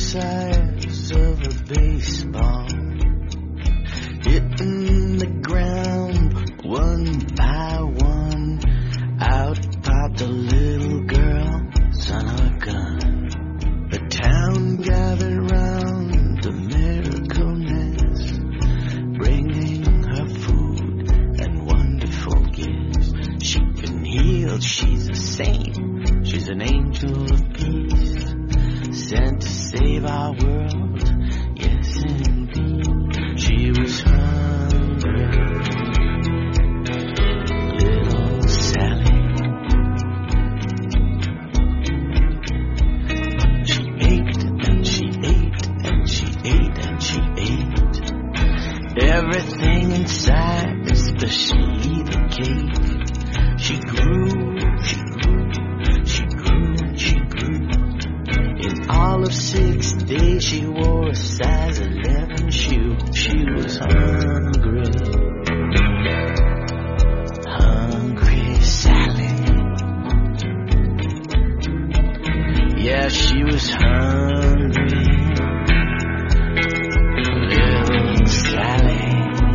size of a baseball, hitting the ground one by one. Out popped a little girl, son of a gun. The town gathered round the miracle nest, bringing her food and wonderful gifts. She's been healed, she's a saint, she's an angel of peace, sent to save our world, yes indeed. She was hungry, little Sally. She ate and she ate and she ate and she ate everything inside, especially the cake. She grew, she grew, she grew, she grew. In all of 6 days she wore a size 11 shoe. She was hungry, hungry Sally. Yeah, she was hungry, little Sally.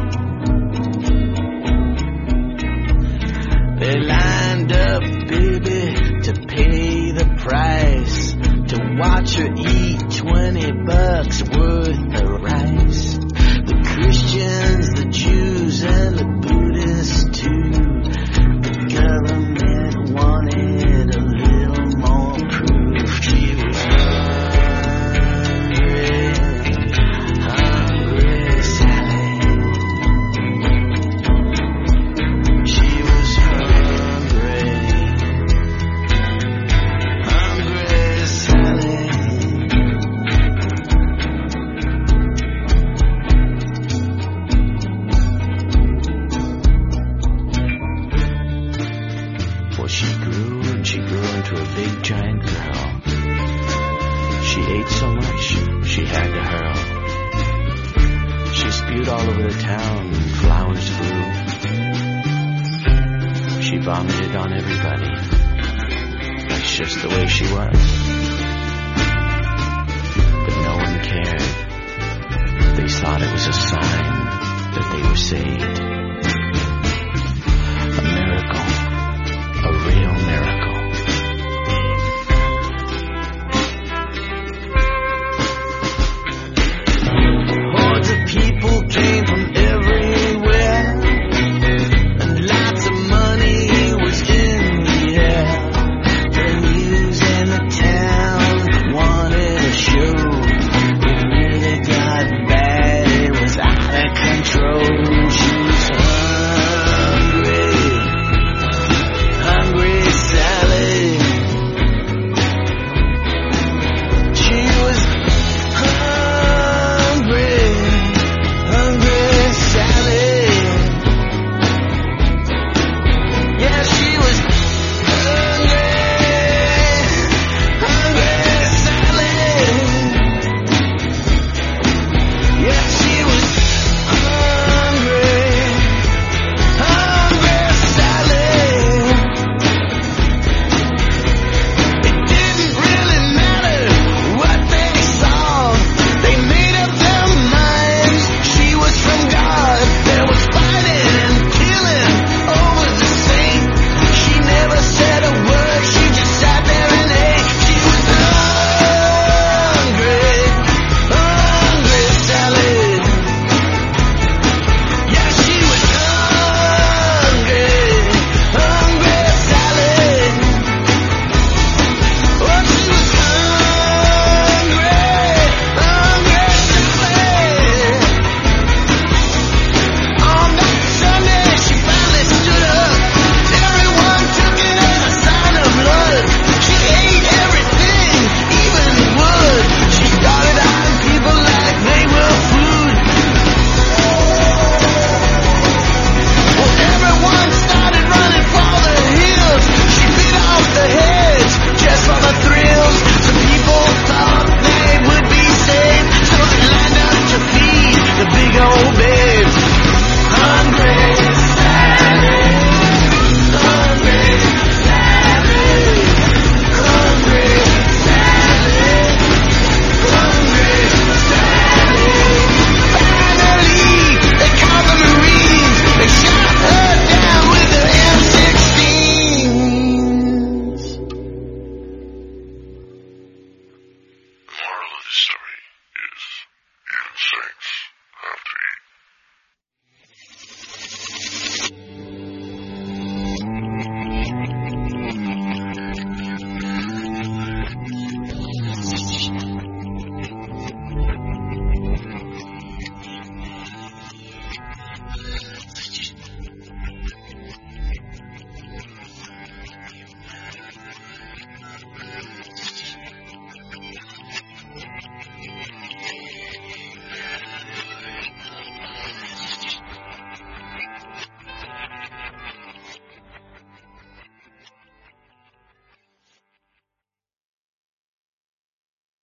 They lined up, baby, to pay the price, to watch her eat $20 worth of rice. The Christians, the Jews, and the Buddhists too. The government wanted a little more proof. She was hungry, hungry Sally. She was hungry, hungry Sally. Well, she grew and she grew into a big giant girl. She ate so much she had to hurl. She spewed all over the town, flowers grew. She vomited on everybody. That's just the way she was.